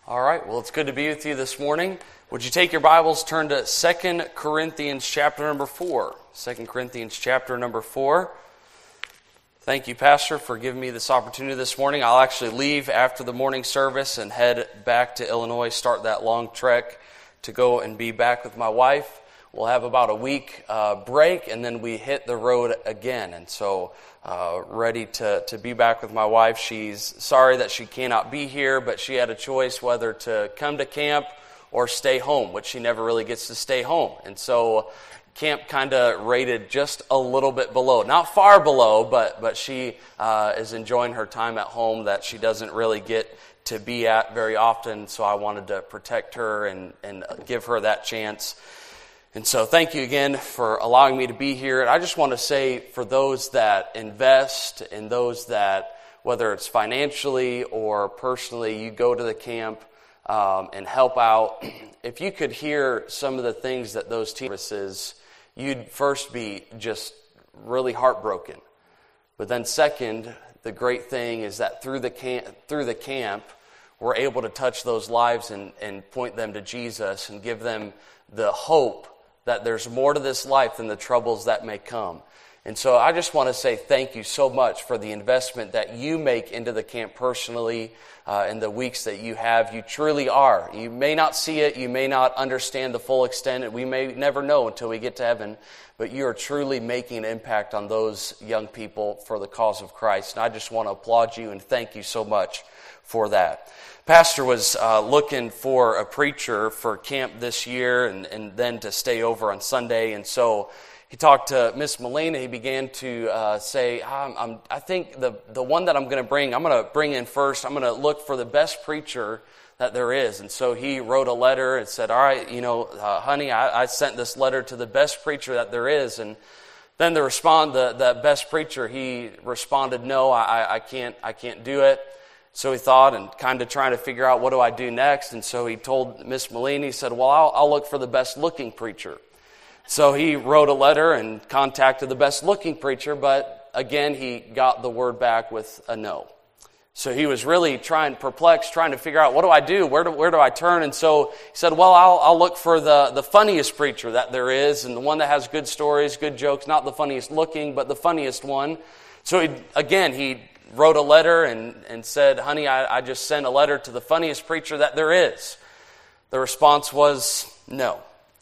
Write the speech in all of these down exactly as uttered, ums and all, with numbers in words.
All right, well, it's good to be with you this morning. Would you take your Bibles, turn to Second Corinthians chapter number four. Second Corinthians chapter number four. Thank you, Pastor, for giving me this opportunity this morning. I'll actually leave after the morning service and head back to Illinois, start that long trek to go and be back with my wife. We'll have about a week uh, break, and then we hit the road again. And so, uh, ready to, to be back with my wife. She's sorry that she cannot be here, but she had a choice whether to come to camp or stay home, which she never really gets to stay home. And so, camp kind of rated just a little bit below. Not far below, but, but she uh, is enjoying her time at home that she doesn't really get to be at very often. So I wanted to protect her and, and give her that chance. And so thank you again for allowing me to be here. And I just want to say, for those that invest and those that, whether it's financially or personally, you go to the camp um, and help out, if you could hear some of the things that those services, you'd first be just really heartbroken. But then second, the great thing is that through the camp, through the camp, we're able to touch those lives and, and point them to Jesus and give them the hope that there's more to this life than the troubles that may come. And so I just want to say thank you so much for the investment that you make into the camp personally uh, in the weeks that you have. You truly are. You may not see it. You may not understand the full extent. We may never know until we get to heaven. But you are truly making an impact on those young people for the cause of Christ. And I just want to applaud you and thank you so much for that. Pastor was uh, looking for a preacher for camp this year and, and then to stay over on Sunday. And so he talked to Miss Melina. He began to uh, say, I'm, I'm, I think the, the one that I'm going to bring, I'm going to bring in first. I'm going to look for the best preacher that there is. And so he wrote a letter and said, all right, you know, uh, honey, I, I sent this letter to the best preacher that there is. And then the respond, the, the best preacher, he responded, no, I, I can't, I can't do it. So he thought and kind of trying to figure out what do I do next. And so he told Miss Melina, he said, well, I'll, I'll look for the best looking preacher. So he wrote a letter and contacted the best looking preacher. But again, he got the word back with a no. So he was really trying, perplexed, trying to figure out, what do I do? Where do, where do I turn? And so he said, well, I'll, I'll look for the, the funniest preacher that there is and the one that has good stories, good jokes, not the funniest looking, but the funniest one. So he, again, he wrote a letter and, and said, honey, I, I just sent a letter to the funniest preacher that there is. The response was no.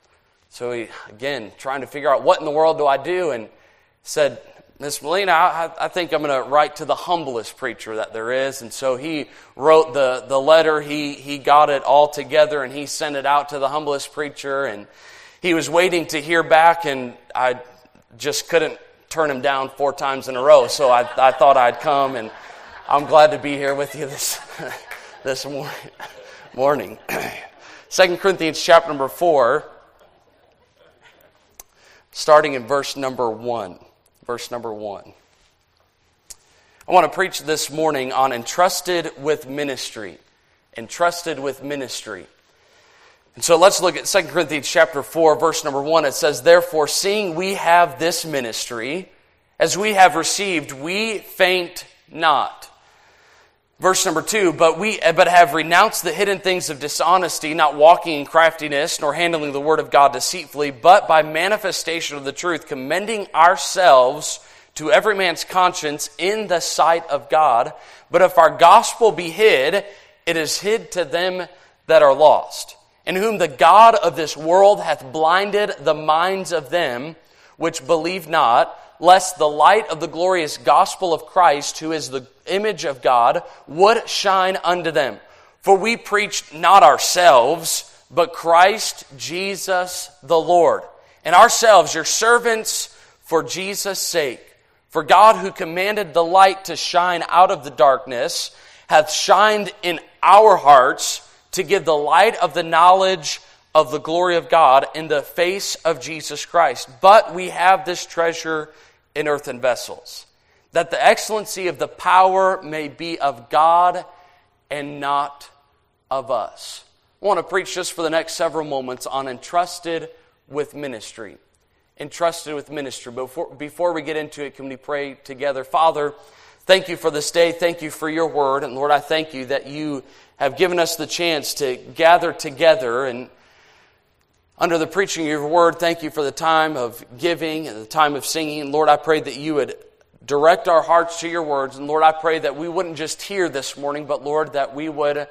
So he, again, trying to figure out what in the world do I do, and said, Miss Melina, I, I think I'm going to write to the humblest preacher that there is. And so he wrote the, the letter. He, he got it all together, and he sent it out to the humblest preacher. And he was waiting to hear back, and I just couldn't turn him down four times in a row. So I, I thought I'd come, and I'm glad to be here with you this this morning. morning. Second Corinthians chapter number four, starting in verse number one. Verse number one. I want to preach this morning on entrusted with ministry. Entrusted with ministry. And so let's look at Second Corinthians chapter four, verse number one. It says, therefore, seeing we have this ministry, as we have received, we faint not. Verse number two, but we but have renounced the hidden things of dishonesty, not walking in craftiness, nor handling the word of God deceitfully, but by manifestation of the truth, commending ourselves to every man's conscience in the sight of God. But if our gospel be hid, it is hid to them that are lost, in whom the God of this world hath blinded the minds of them which believe not, lest the light of the glorious gospel of Christ, who is the image of God, would shine unto them. For we preached not ourselves, but Christ Jesus the Lord, and ourselves your servants for Jesus' sake. For God, who commanded the light to shine out of the darkness, hath shined in our hearts to give the light of the knowledge of the glory of God in the face of Jesus Christ. But we have this treasure in earthen vessels, that the excellency of the power may be of God and not of us. I want to preach just for the next several moments on entrusted with ministry. Entrusted with ministry. Before, before we get into it, can we pray together? Father, Thank you for this day. Thank you for your word. And Lord, I thank you that you have given us the chance to gather together and under the preaching of your word. Thank you for the time of giving and the time of singing. Lord, I pray that you would direct our hearts to your words. And Lord, I pray that we wouldn't just hear this morning, but Lord, that we would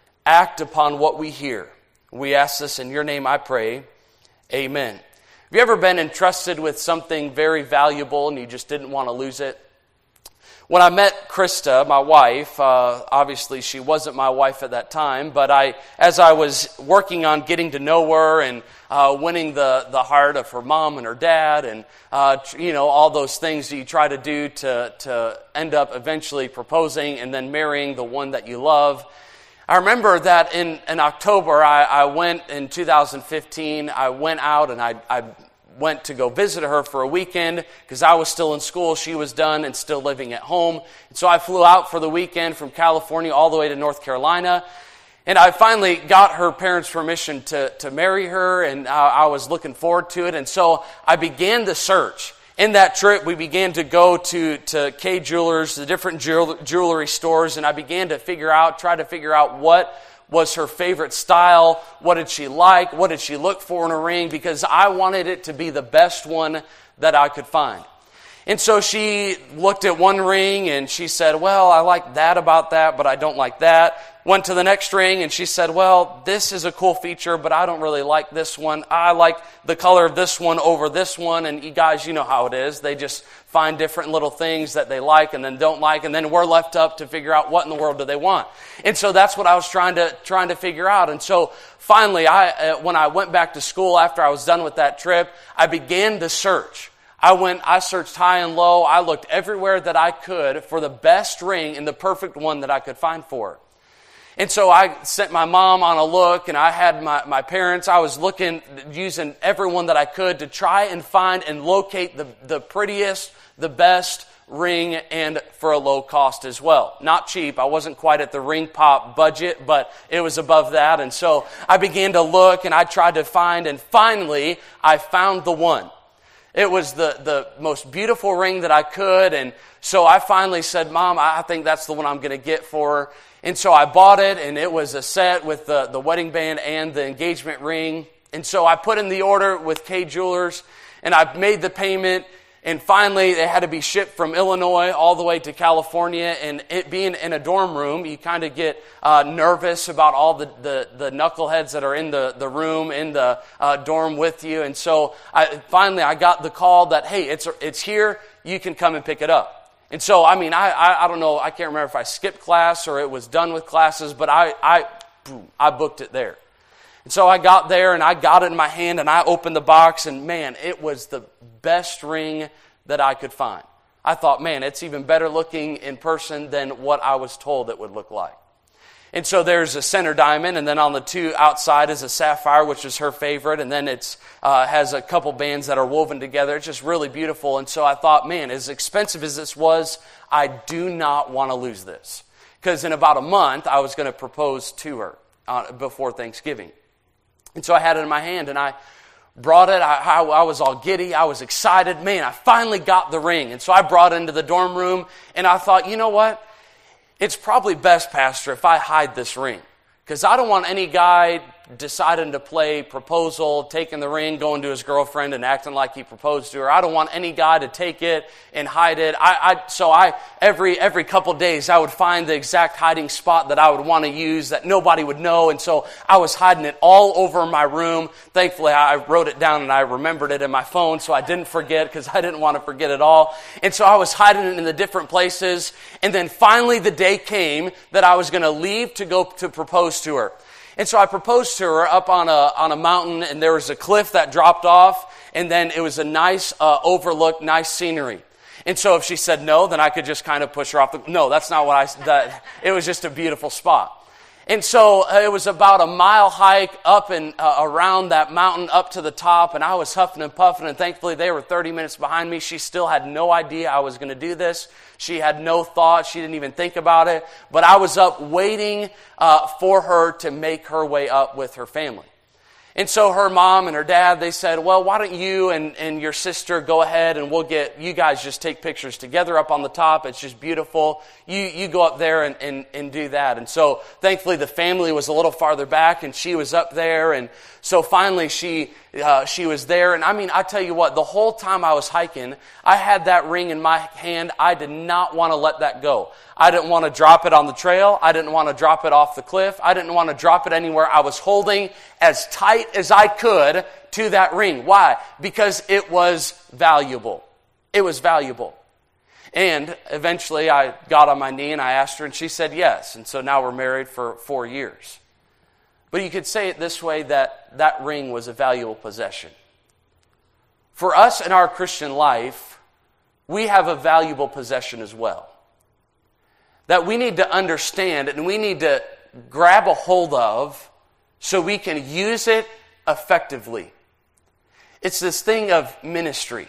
act upon what we hear. We ask this in your name, I pray. Amen. Have you ever been entrusted with something very valuable and you just didn't want to lose it? When I met Krista, my wife, uh, obviously she wasn't my wife at that time, but I, as I was working on getting to know her and uh, winning the, the heart of her mom and her dad, and uh, you know all those things that you try to do to to end up eventually proposing and then marrying the one that you love. I remember that in, in October, I, I went in two thousand fifteen. I went out and I. I went to go visit her for a weekend because I was still in school. She was done and still living at home. And so I flew out for the weekend from California all the way to North Carolina. And I finally got her parents' permission to, to marry her, and I, I was looking forward to it. And so I began the search. In that trip, we began to go to, to Kay Jewelers, the different jewelry stores, and I began to figure out, try to figure out what was her favorite style, what did she like, what did she look for in a ring, because I wanted it to be the best one that I could find. And so she looked at one ring and she said, well, I like that about that, but I don't like that. Went to the next ring and she said, well, this is a cool feature, but I don't really like this one. I like the color of this one over this one. And you guys, you know how it is. They just find different little things that they like and then don't like. And then we're left up to figure out what in the world do they want. And so that's what I was trying to trying to figure out. And so finally, I uh, when I went back to school after I was done with that trip, I began the search. I went, I searched high and low. I looked everywhere that I could for the best ring and the perfect one that I could find for her. And so I sent my mom on a look, and I had my, my parents. I was looking, using everyone that I could to try and find and locate the, the prettiest, the best ring, and for a low cost as well. Not cheap. I wasn't quite at the ring pop budget, but it was above that. And so I began to look, and I tried to find, and finally I found the one. It was the, the most beautiful ring that I could, and so I finally said, Mom, I think that's the one I'm going to get for her. And so I bought it, and it was a set with the, the wedding band and the engagement ring. And so I put in the order with Kay Jewelers, and I made the payment, and finally they had to be shipped from Illinois all the way to California. And it being in a dorm room, you kind of get uh, nervous about all the, the, the knuckleheads that are in the, the room, in the uh, dorm with you. And so I, finally I got the call that, hey, it's it's here, you can come and pick it up. And so, I mean, I, I I don't know, I can't remember if I skipped class or it was done with classes, but I I I booked it there. And so I got there and I got it in my hand and I opened the box, and man, it was the best ring that I could find. I thought, man, it's even better looking in person than what I was told it would look like. And so there's a center diamond, and then on the two outside is a sapphire, which is her favorite, and then it's uh, has a couple bands that are woven together. It's just really beautiful. And so I thought, man, as expensive as this was, I do not want to lose this. Because in about a month, I was going to propose to her uh, before Thanksgiving. And so I had it in my hand, and I brought it. I, I, I was all giddy. I was excited. Man, I finally got the ring. And so I brought it into the dorm room, and I thought, you know what? It's probably best, Pastor, if I hide this ring. Because I don't want any guy deciding to play proposal, taking the ring, going to his girlfriend and acting like he proposed to her. I don't want any guy to take it and hide it. I, I so I every every couple days I would find the exact hiding spot that I would want to use that nobody would know. And so I was hiding it all over my room. Thankfully, I wrote it down and I remembered it in my phone so I didn't forget, because I didn't want to forget it all. And so I was hiding it in the different places. And then finally the day came that I was going to leave to go to propose to her. And so I proposed to her up on a on a mountain, and there was a cliff that dropped off, and then it was a nice uh, overlook, nice scenery. And so if she said no, then I could just kind of push her off. The, no, that's not what I that, it was just a beautiful spot. And so uh, it was about a mile hike up and uh, around that mountain up to the top, and I was huffing and puffing, and thankfully they were thirty minutes behind me. She still had no idea I was going to do this. She had no thought. She didn't even think about it. But I was up waiting uh, for her to make her way up with her family. And so her mom and her dad, they said, well, why don't you and, and your sister go ahead and we'll get, you guys just take pictures together up on the top. It's just beautiful. You you go up there and, and, and do that. And so thankfully the family was a little farther back and she was up there. And so finally she uh, she was there. And I mean, I tell you what, the whole time I was hiking, I had that ring in my hand. I did not want to let that go. I didn't want to drop it on the trail. I didn't want to drop it off the cliff. I didn't want to drop it anywhere. I was holding as tight as I could to that ring. Why? Because it was valuable. It was valuable. And eventually I got on my knee and I asked her and she said yes. And so now we're married for four years. But you could say it this way, that that ring was a valuable possession. For us in our Christian life, we have a valuable possession as well. That we need to understand and we need to grab a hold of so we can use it effectively. It's this thing of ministry.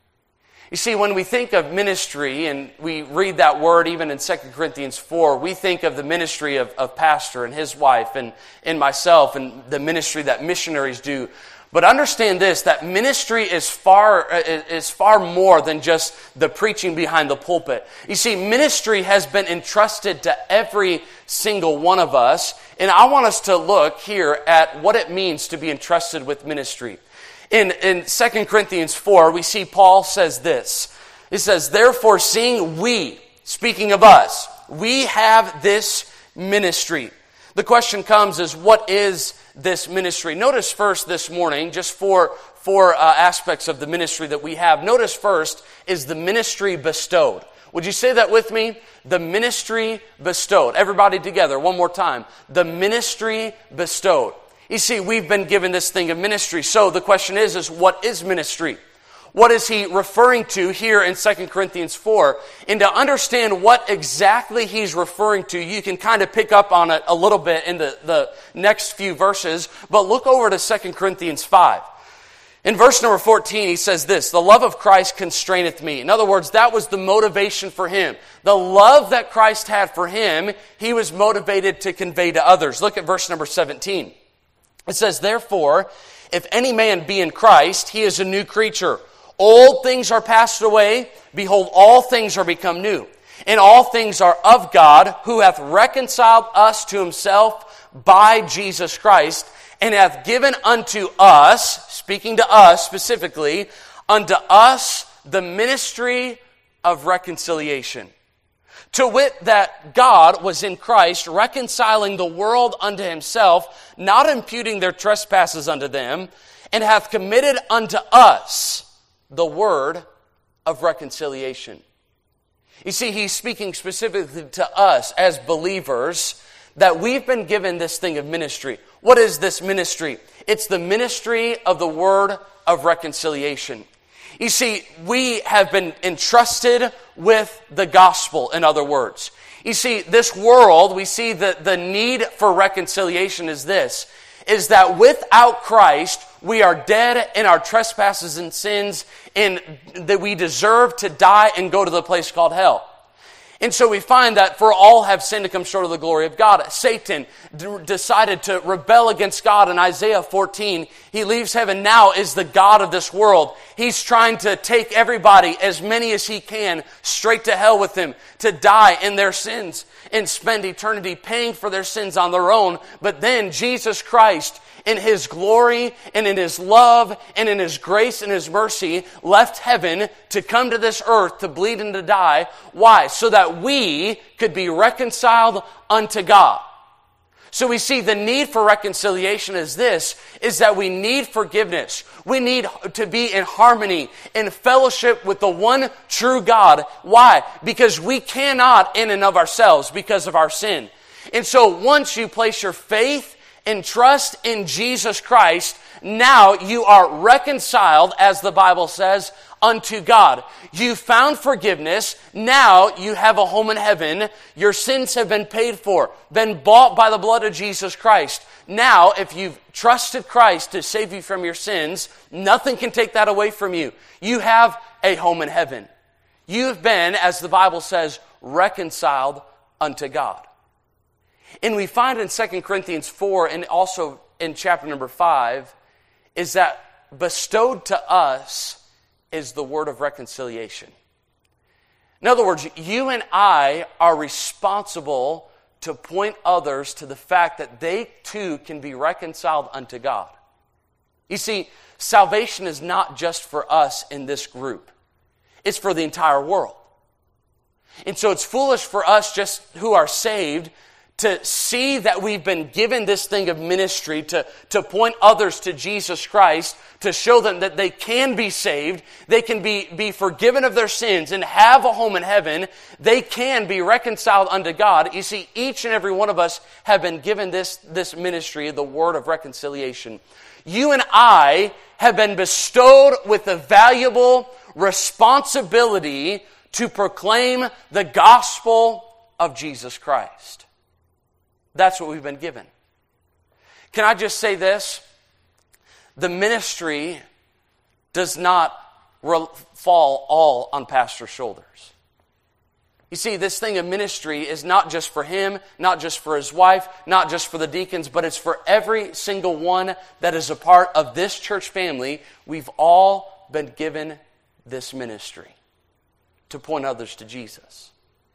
You see, when we think of ministry and we read that word even in Second Corinthians four, we think of the ministry of, of pastor and his wife and, and myself and the ministry that missionaries do. But understand this, that ministry is far is far more than just the preaching behind the pulpit. You see, ministry has been entrusted to every single one of us. And I want us to look here at what it means to be entrusted with ministry. In, in Second Corinthians four, we see Paul says this. It says, therefore, seeing we, speaking of us, we have this ministry. The question comes is, what is this ministry? Notice first this morning, just four, four uh, aspects of the ministry that we have. Notice first is the ministry bestowed. Would you say that with me? The ministry bestowed. Everybody together, one more time. The ministry bestowed. You see, we've been given this thing of ministry. So the question is, is what is ministry? What is he referring to here in Second Corinthians four? And to understand what exactly he's referring to, you can kind of pick up on it a little bit in the, the next few verses. But look over to Second Corinthians five. In verse number fourteen, he says this, the love of Christ constraineth me. In other words, that was the motivation for him. The love that Christ had for him, he was motivated to convey to others. Look at verse number seventeen. It says, therefore, if any man be in Christ, he is a new creature. Old things are passed away. Behold, all things are become new. And all things are of God, who hath reconciled us to himself by Jesus Christ, and hath given unto us, speaking to us specifically, unto us the ministry of reconciliation. To wit, that God was in Christ, reconciling the world unto himself, not imputing their trespasses unto them, and hath committed unto us the word of reconciliation. You see, he's speaking specifically to us as believers, that we've been given this thing of ministry. What is this ministry? It's the ministry of the word of reconciliation. You see, we have been entrusted with the gospel, in other words. You see, this world, we see that the need for reconciliation is this, is that without Christ, we are dead in our trespasses and sins, and that we deserve to die and go to the place called hell. And so we find that for all have sinned to come short of the glory of God. Satan d- decided to rebel against God in Isaiah fourteen. He leaves heaven now is the God of this world. He's trying to take everybody, as many as he can, straight to hell with him, to die in their sins and spend eternity paying for their sins on their own. But then Jesus Christ, in his glory and in his love and in his grace and his mercy, left heaven to come to this earth to bleed and to die. Why? So that we could be reconciled unto God. So we see the need for reconciliation is this, is that we need forgiveness. We need to be in harmony, in fellowship with the one true God. Why? Because we cannot in and of ourselves because of our sin. And so once you place your faith and trust in Jesus Christ, now you are reconciled, as the Bible says, unto God. You found forgiveness. Now you have a home in heaven. Your sins have been paid for, been bought by the blood of Jesus Christ. Now, if you've trusted Christ to save you from your sins, nothing can take that away from you. You have a home in heaven. You've been, as the Bible says, reconciled unto God. And we find in Second Corinthians four and also in chapter number five is that bestowed to us is the word of reconciliation. In other words, you and I are responsible to point others to the fact that they too can be reconciled unto God. You see, salvation is not just for us in this group. It's for the entire world. And so it's foolish for us just who are saved to see that we've been given this thing of ministry to, to point others to Jesus Christ, to show them that they can be saved, they can be, be forgiven of their sins and have a home in heaven, they can be reconciled unto God. You see, each and every one of us have been given this, this ministry, the word of reconciliation. You and I have been bestowed with the valuable responsibility to proclaim the gospel of Jesus Christ. That's what we've been given. Can I just say this? The ministry does not re- fall all on pastor's shoulders. You see, this thing of ministry is not just for him, not just for his wife, not just for the deacons, but it's for every single one that is a part of this church family. We've all been given this ministry to point others to Jesus.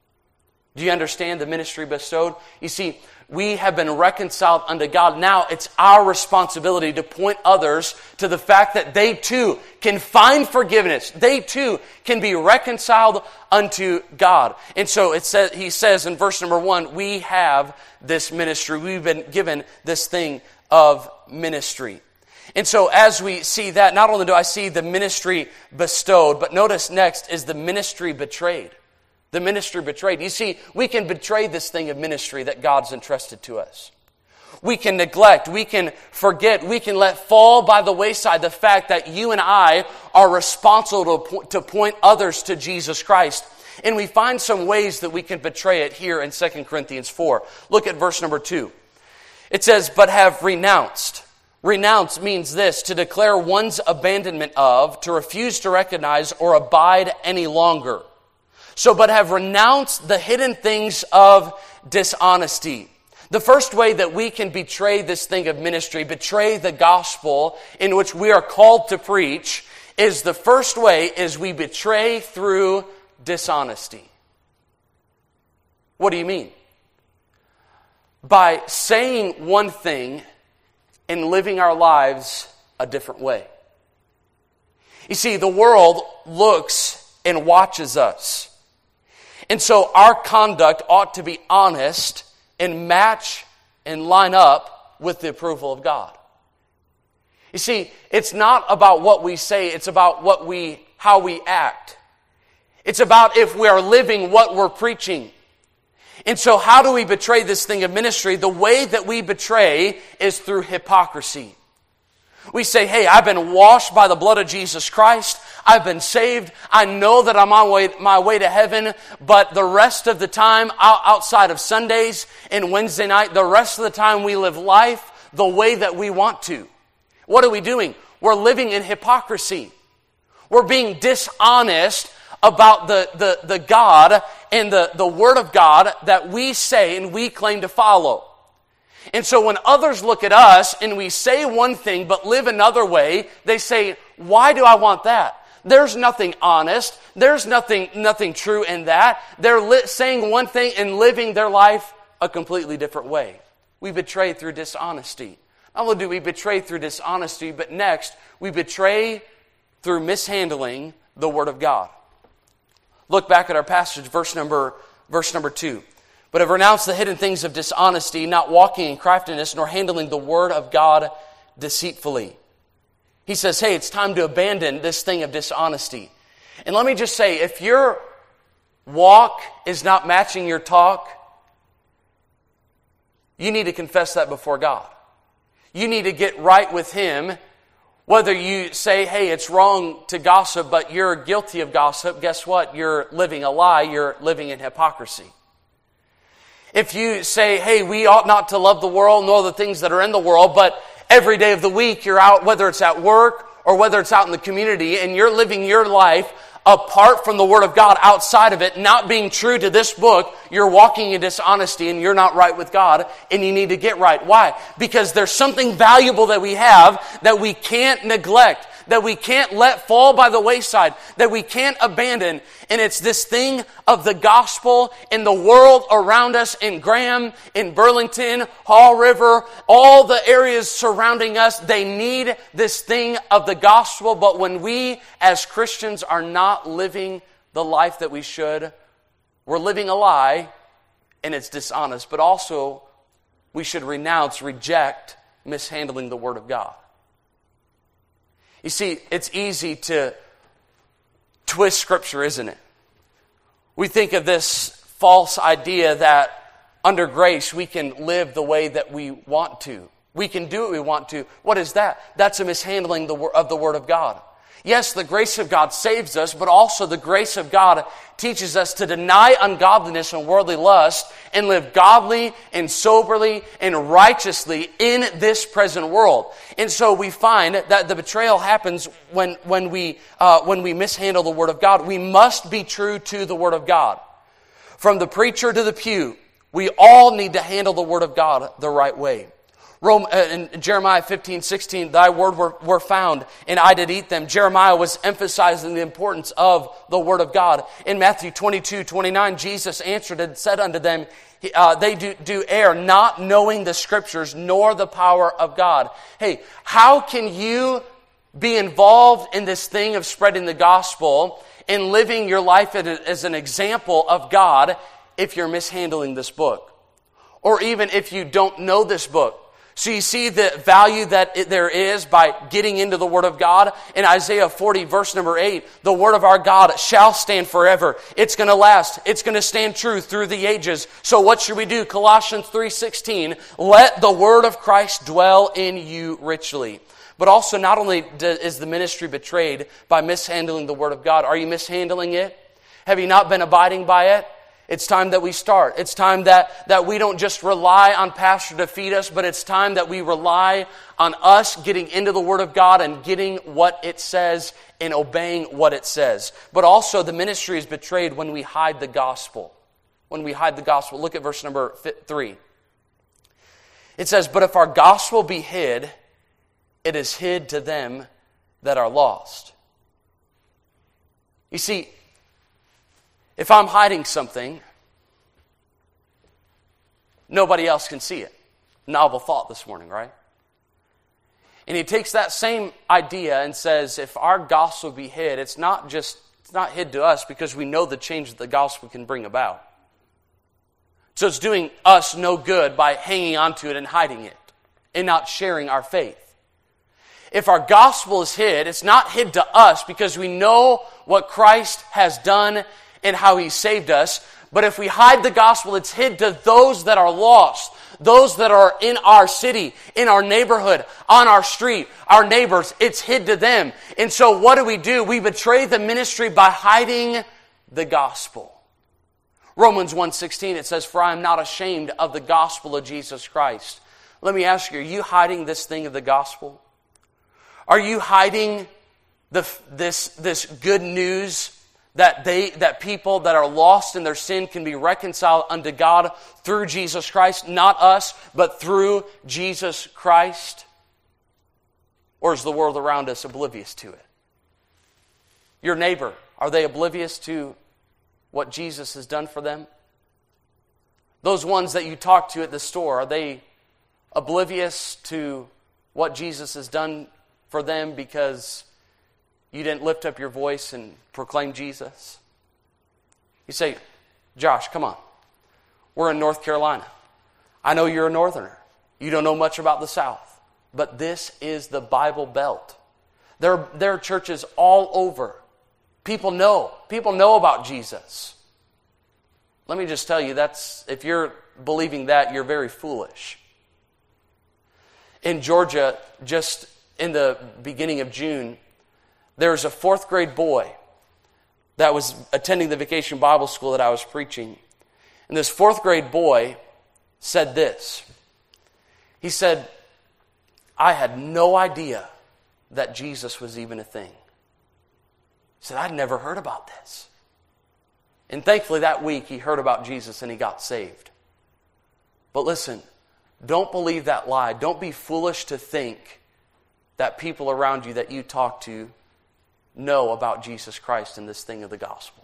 Do you understand the ministry bestowed? You see, we have been reconciled unto God. Now it's our responsibility to point others to the fact that they too can find forgiveness. They too can be reconciled unto God. And so it says, he says in verse number one, we have this ministry. We've been given this thing of ministry. And so as we see that, not only do I see the ministry bestowed, but notice next is the ministry betrayed. The ministry betrayed. You see, we can betray this thing of ministry that God's entrusted to us. We can neglect, we can forget, we can let fall by the wayside the fact that you and I are responsible to point others to Jesus Christ. And we find some ways that we can betray it here in Second Corinthians four. Look at verse number two. It says, but have renounced. Renounce means this, to declare one's abandonment of, to refuse to recognize or abide any longer. So, but have renounced the hidden things of dishonesty. The first way that we can betray this thing of ministry, betray the gospel in which we are called to preach, is the first way is we betray through dishonesty. What do you mean? By saying one thing and living our lives a different way. You see, the world looks and watches us. And so our conduct ought to be honest and match and line up with the approval of God. You see, it's not about what we say, it's about what we, how we act. It's about if we are living what we're preaching. And so how do we betray this thing of ministry? The way that we betray is through hypocrisy. We say, hey, I've been washed by the blood of Jesus Christ. I've been saved. I know that I'm on my way, my way to heaven. But the rest of the time, outside of Sundays and Wednesday night, the rest of the time we live life the way that we want to. What are we doing? We're living in hypocrisy. We're being dishonest about the, the, the God and the, the Word of God that we say and we claim to follow. And so when others look at us and we say one thing but live another way, they say, why do I want that? There's nothing honest. There's nothing, nothing true in that. They're li- saying one thing and living their life a completely different way. We betray through dishonesty. Not only do we betray through dishonesty, but next, we betray through mishandling the Word of God. Look back at our passage, verse number, verse number two. But have renounced the hidden things of dishonesty, not walking in craftiness, nor handling the word of God deceitfully. He says, hey, it's time to abandon this thing of dishonesty. And let me just say, if your walk is not matching your talk, you need to confess that before God. You need to get right with Him. Whether you say, hey, it's wrong to gossip, but you're guilty of gossip, guess what? You're living a lie. You're living in hypocrisy. If you say, hey, we ought not to love the world nor the things that are in the world, but every day of the week you're out, whether it's at work or whether it's out in the community, and you're living your life apart from the Word of God, outside of it, not being true to this book, you're walking in dishonesty and you're not right with God and you need to get right. Why? Because there's something valuable that we have that we can't neglect, that we can't let fall by the wayside, that we can't abandon. And it's this thing of the gospel in the world around us, in Graham, in Burlington, Hall River, all the areas surrounding us. They need this thing of the gospel. But when we as Christians are not living the life that we should, we're living a lie and it's dishonest. But also we should renounce, reject mishandling the Word of God. You see, it's easy to twist Scripture, isn't it? We think of this false idea that under grace we can live the way that we want to. We can do what we want to. What is that? That's a mishandling of the Word of God. Yes, the grace of God saves us, but also the grace of God teaches us to deny ungodliness and worldly lust and live godly and soberly and righteously in this present world. And so we find that the betrayal happens when, when, we, uh, when we mishandle the Word of God. We must be true to the Word of God. From the preacher to the pew, we all need to handle the Word of God the right way. Rome, uh, in Jeremiah fifteen sixteen, thy word were, were found, and I did eat them. Jeremiah was emphasizing the importance of the Word of God. In Matthew twenty-two twenty-nine, Jesus answered and said unto them, uh, they do, do err, not knowing the Scriptures, nor the power of God. Hey, how can you be involved in this thing of spreading the gospel and living your life as an example of God if you're mishandling this book? Or even if you don't know this book. So you see the value that it, there is by getting into the Word of God. In Isaiah forty, verse number eight, the Word of our God shall stand forever. It's going to last. It's going to stand true through the ages. So what should we do? Colossians three sixteen, let the Word of Christ dwell in you richly. But also, not only is the ministry betrayed by mishandling the Word of God, are you mishandling it? Have you not been abiding by it? It's time that we start. It's time that, that we don't just rely on Pastor to feed us, but it's time that we rely on us getting into the Word of God and getting what it says and obeying what it says. But also the ministry is betrayed when we hide the gospel. When we hide the gospel. Look at verse number three. It says, but if our gospel be hid, it is hid to them that are lost. You see, if I'm hiding something, nobody else can see it. Novel thought this morning, right? And he takes that same idea and says, if our gospel be hid, it's not just, it's not hid to us because we know the change that the gospel can bring about. So it's doing us no good by hanging onto it and hiding it and not sharing our faith. If our gospel is hid, it's not hid to us because we know what Christ has done and how He saved us. But if we hide the gospel, it's hid to those that are lost, those that are in our city, in our neighborhood, on our street, our neighbors. It's hid to them. And so what do we do? We betray the ministry by hiding the gospel. Romans one sixteen, it says, for I am not ashamed of the gospel of Jesus Christ. Let me ask you, are you hiding this thing of the gospel? Are you hiding the, this, this good news that they, that people that are lost in their sin can be reconciled unto God through Jesus Christ, not us, but through Jesus Christ? Or is the world around us oblivious to it? Your neighbor, are they oblivious to what Jesus has done for them? Those ones that you talk to at the store, are they oblivious to what Jesus has done for them because you didn't lift up your voice and proclaim Jesus? You say, Josh, come on. We're in North Carolina. I know you're a northerner. You don't know much about the South. But this is the Bible Belt. There, there are churches all over. People know. People know about Jesus. Let me just tell you, that's if you're believing that, you're very foolish. In Georgia, just in the beginning of June, there's a fourth grade boy that was attending the vacation Bible school that I was preaching. And this fourth grade boy said this. He said, I had no idea that Jesus was even a thing. said, I'd never heard about this. And thankfully that week he heard about Jesus and he got saved. But listen, don't believe that lie. Don't be foolish to think that people around you that you talk to know about Jesus Christ and this thing of the gospel.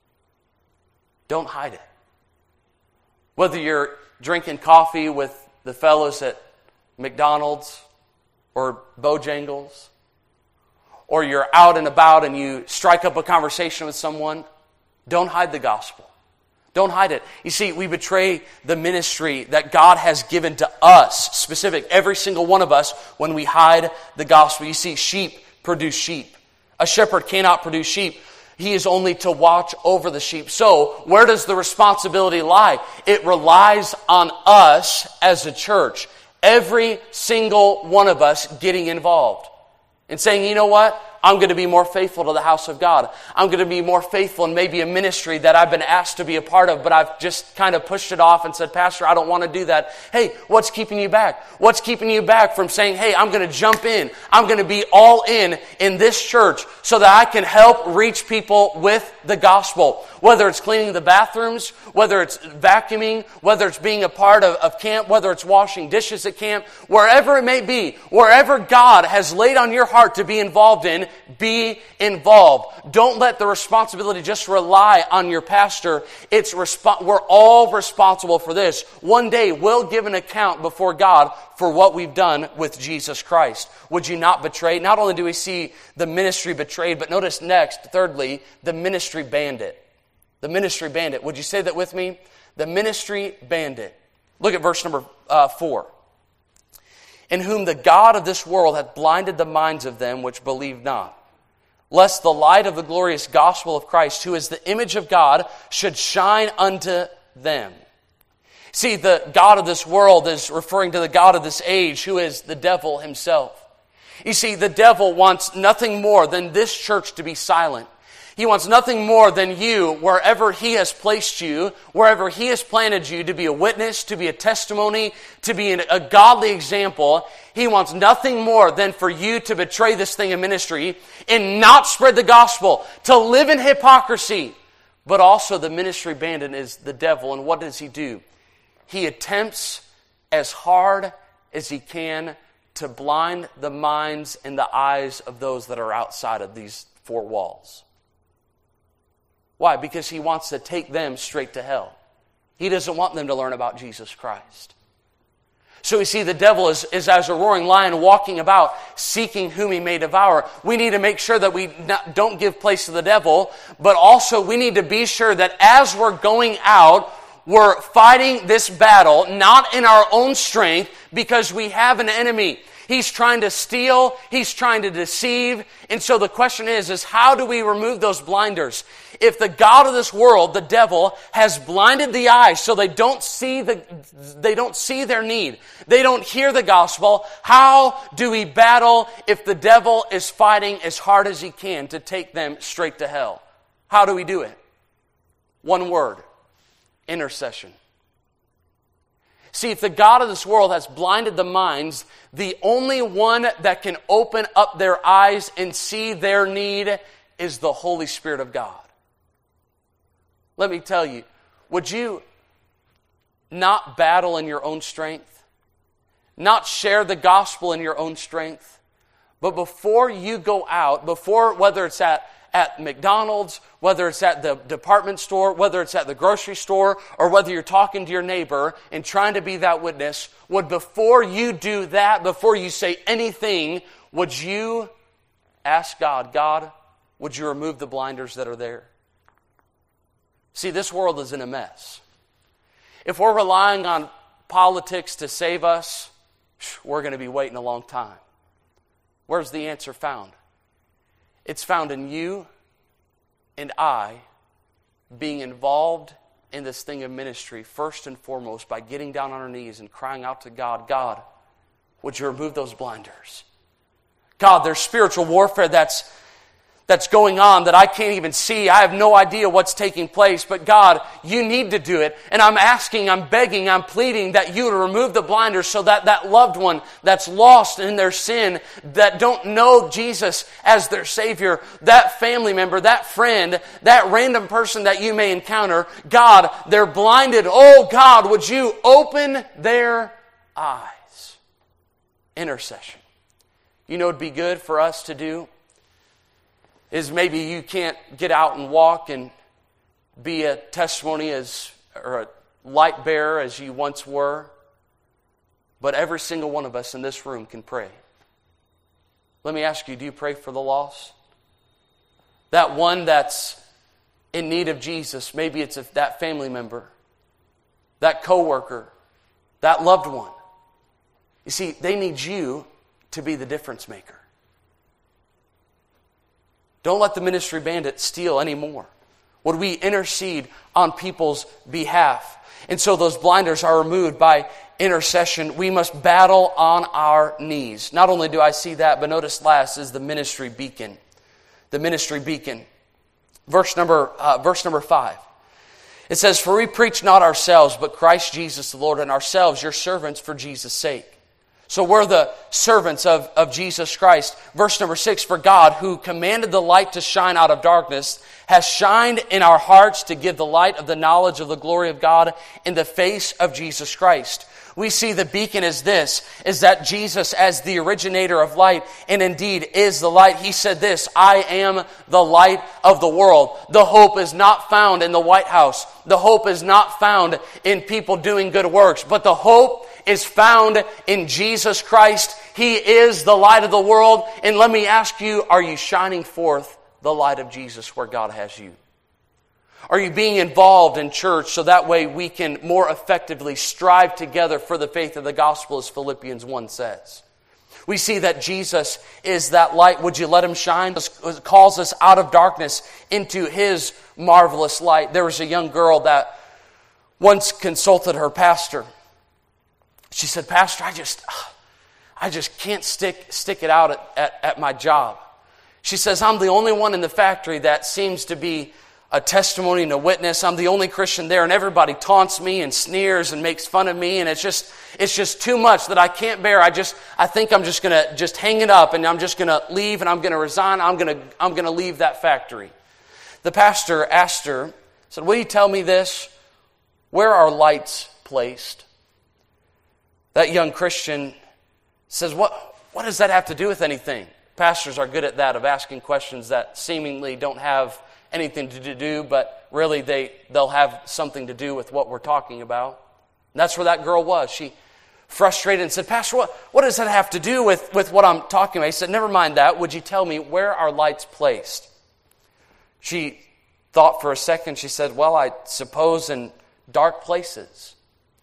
Don't hide it. Whether you're drinking coffee with the fellows at McDonald's or Bojangles, or you're out and about and you strike up a conversation with someone, don't hide the gospel. Don't hide it. You see, we betray the ministry that God has given to us, specific, every single one of us, when we hide the gospel. You see, sheep produce sheep. A shepherd cannot produce sheep. He is only to watch over the sheep. So, where does the responsibility lie? It relies on us as a church. Every single one of us getting involved. And saying, you know what? I'm going to be more faithful to the house of God. I'm going to be more faithful in maybe a ministry that I've been asked to be a part of, but I've just kind of pushed it off and said, Pastor, I don't want to do that. Hey, what's keeping you back? What's keeping you back from saying, hey, I'm going to jump in. I'm going to be all in in this church so that I can help reach people with the gospel. Whether it's cleaning the bathrooms, whether it's vacuuming, whether it's being a part of, of camp, whether it's washing dishes at camp, wherever it may be, wherever God has laid on your heart to be involved in, be involved. Don't let the responsibility just rely on your pastor. It's resp- we're all responsible for this. One day we'll give an account before God for what we've done with Jesus Christ. Would you not betray? Not only do we see the ministry betrayed, but notice next, thirdly, the ministry bandit. The ministry bandit. Would you say that with me? The ministry bandit. Look at verse number uh, four. In whom the God of this world hath blinded the minds of them which believe not, lest the light of the glorious gospel of Christ, who is the image of God, should shine unto them. See, the God of this world is referring to the God of this age, who is the devil himself. You see, the devil wants nothing more than this church to be silent. He wants nothing more than you, wherever he has placed you, wherever he has planted you, to be a witness, to be a testimony, to be a godly example. He wants nothing more than for you to betray this thing of ministry and not spread the gospel, to live in hypocrisy. But also the ministry bandit is the devil, and what does he do? He attempts as hard as he can to blind the minds and the eyes of those that are outside of these four walls. Why? Because he wants to take them straight to hell. He doesn't want them to learn about Jesus Christ. So we see the devil is, is as a roaring lion walking about, seeking whom he may devour. We need to make sure that we not, don't give place to the devil, but also we need to be sure that as we're going out, we're fighting this battle, not in our own strength, because we have an enemy. He's trying to steal. He's trying to deceive. And so the question is, is how do we remove those blinders? If the God of this world, the devil, has blinded the eyes so they don't see the, they don't see their need, they don't hear the gospel, how do we battle if the devil is fighting as hard as he can to take them straight to hell? How do we do it? One word: intercession. See, if the God of this world has blinded the minds, the only one that can open up their eyes and see their need is the Holy Spirit of God. Let me tell you, would you not battle in your own strength? Not share the gospel in your own strength? But before you go out, before, whether it's at at McDonald's, whether it's at the department store, whether it's at the grocery store, or whether you're talking to your neighbor and trying to be that witness, would before you do that, before you say anything, would you ask God, God, would you remove the blinders that are there? See, this world is in a mess. If we're relying on politics to save us, we're going to be waiting a long time. Where's the answer found? It's found in you and I being involved in this thing of ministry, first and foremost, by getting down on our knees and crying out to God, God, would you remove those blinders? God, there's spiritual warfare that's that's going on that I can't even see. I have no idea what's taking place. But God, you need to do it. And I'm asking, I'm begging, I'm pleading that you would remove the blinders so that that loved one that's lost in their sin, that don't know Jesus as their Savior, that family member, that friend, that random person that you may encounter, God, they're blinded. Oh God, would you open their eyes? Intercession. You know what would be good for us to do? Is maybe you can't get out and walk and be a testimony as or a light bearer as you once were. But every single one of us in this room can pray. Let me ask you, do you pray for the lost? That one that's in need of Jesus, maybe it's a, that family member, that coworker, that loved one. You see, they need you to be the difference maker. Don't let the ministry bandit steal anymore. Would we intercede on people's behalf? And so those blinders are removed by intercession. We must battle on our knees. Not only do I see that, but notice last is the ministry beacon. The ministry beacon. Verse number, uh, verse number five. It says, "For we preach not ourselves, but Christ Jesus the Lord, and ourselves your servants for Jesus' sake." So we're the servants of, of Jesus Christ. Verse number six, "For God, who commanded the light to shine out of darkness, has shined in our hearts to give the light of the knowledge of the glory of God in the face of Jesus Christ." We see the beacon as this, is that Jesus as the originator of light, and indeed is the light. He said this, "I am the light of the world." The hope is not found in the White House. The hope is not found in people doing good works, but the hope is found in Jesus Christ. He is the light of the world. And let me ask you, are you shining forth the light of Jesus where God has you? Are you being involved in church so that way we can more effectively strive together for the faith of the gospel, as Philippians one says? We see that Jesus is that light. Would you let him shine? It calls us out of darkness into his marvelous light. There was a young girl that once consulted her pastor. She said, "Pastor, I just, I just can't stick stick it out at, at, at my job." She says, "I'm the only one in the factory that seems to be a testimony and a witness. I'm the only Christian there, and everybody taunts me and sneers and makes fun of me, and it's just it's just too much that I can't bear. I just I think I'm just gonna just hang it up, and I'm just gonna leave, and I'm gonna resign. I'm gonna I'm gonna leave that factory." The pastor asked her, said, "Will you tell me this? Where are lights placed?" That young Christian says, what, what does that have to do with anything? Pastors are good at that, of asking questions that seemingly don't have anything to do, but really they, they'll have something to do with what we're talking about. And that's where that girl was. She frustrated and said, "Pastor, what, what does that have to do with, with what I'm talking about?" He said, "Never mind that. Would you tell me, where are lights placed?" She thought for a second. She said, "Well, I suppose in dark places."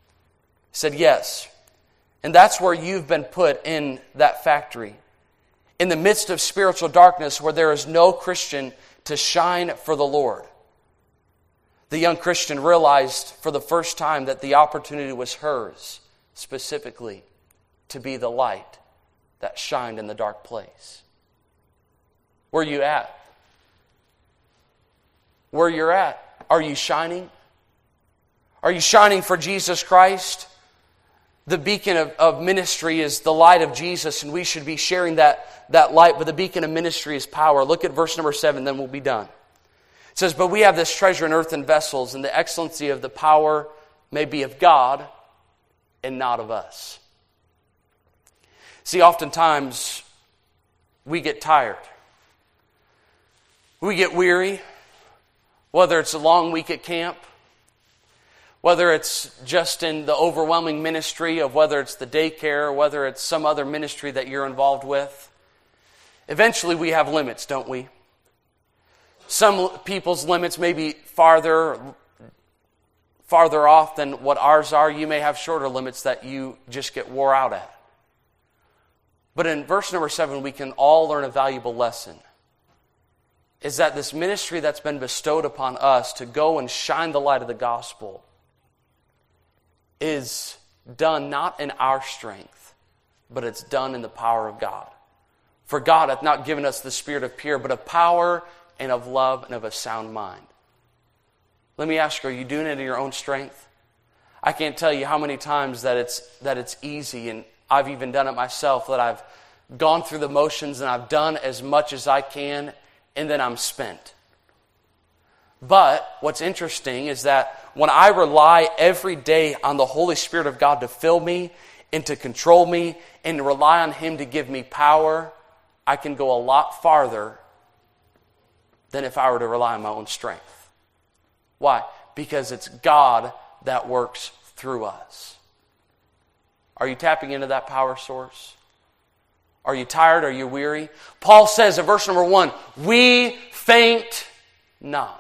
He said, "Yes. And that's where you've been put in that factory. In the midst of spiritual darkness where there is no Christian to shine for the Lord." The young Christian realized for the first time that the opportunity was hers, specifically to be the light that shined in the dark place. Where are you at? Where you're at, are you shining? Are you shining for Jesus Christ? The beacon of, of ministry is the light of Jesus, and we should be sharing that, that light. But the beacon of ministry is power. Look at verse number seven, then we'll be done. It says, "But we have this treasure in earthen vessels, and the excellency of the power may be of God and not of us." See, oftentimes we get tired. We get weary, whether it's a long week at camp, whether it's just in the overwhelming ministry of whether it's the daycare or whether it's some other ministry that you're involved with. Eventually we have limits, don't we? Some people's limits may be farther, farther off than what ours are. You may have shorter limits that you just get wore out at. But in verse number seven, we can all learn a valuable lesson. Is that this ministry that's been bestowed upon us to go and shine the light of the gospel is done not in our strength, but it's done in the power of God. For God hath not given us the spirit of fear, but of power and of love and of a sound mind. Let me ask you, are you doing it in your own strength? I can't tell you how many times that it's that it's easy, and I've even done it myself, that I've gone through the motions and I've done as much as I can, and then I'm spent. But what's interesting is that when I rely every day on the Holy Spirit of God to fill me and to control me and to rely on Him to give me power, I can go a lot farther than if I were to rely on my own strength. Why? Because it's God that works through us. Are you tapping into that power source? Are you tired? Are you weary? Paul says in verse number one, we faint not.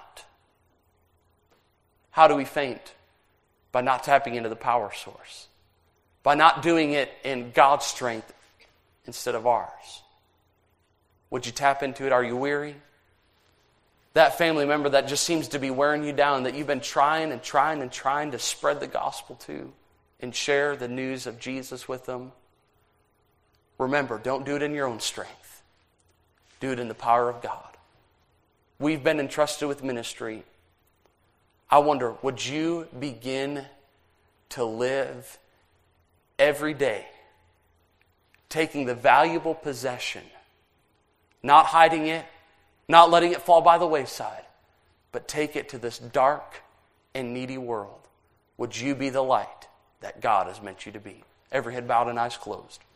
How do we faint? By not tapping into the power source. By not doing it in God's strength instead of ours. Would you tap into it? Are you weary? That family member that just seems to be wearing you down, that you've been trying and trying and trying to spread the gospel to and share the news of Jesus with them. Remember, don't do it in your own strength. Do it in the power of God. We've been entrusted with ministry. I wonder, would you begin to live every day taking the valuable possession, not hiding it, not letting it fall by the wayside, but take it to this dark and needy world? Would you be the light that God has meant you to be? Every head bowed and eyes closed.